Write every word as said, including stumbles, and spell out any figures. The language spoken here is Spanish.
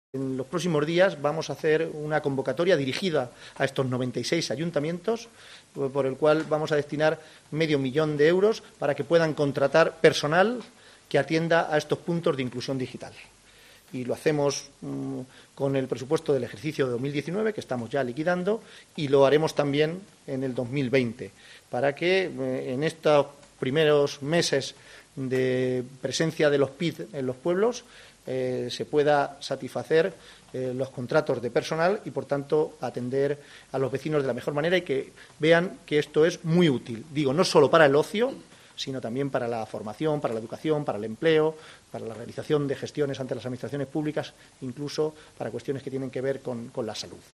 En los próximos días vamos a hacer una convocatoria dirigida a estos noventa y seis ayuntamientos, por el cual vamos a destinar medio millón de euros para que puedan contratar personal que atienda a estos puntos de inclusión digital. Y lo hacemos mmm, con el presupuesto del ejercicio de dos mil diecinueve, que estamos ya liquidando, y lo haremos también en el dos mil veinte, para que eh, en estos primeros meses de presencia de los P I D en los pueblos eh, se pueda satisfacer eh, los contratos de personal y, por tanto, atender a los vecinos de la mejor manera y que vean que esto es muy útil. Digo, no solo para el ocio, sino también para la formación, para la educación, para el empleo, para la realización de gestiones ante las administraciones públicas, incluso para cuestiones que tienen que ver con, con la salud.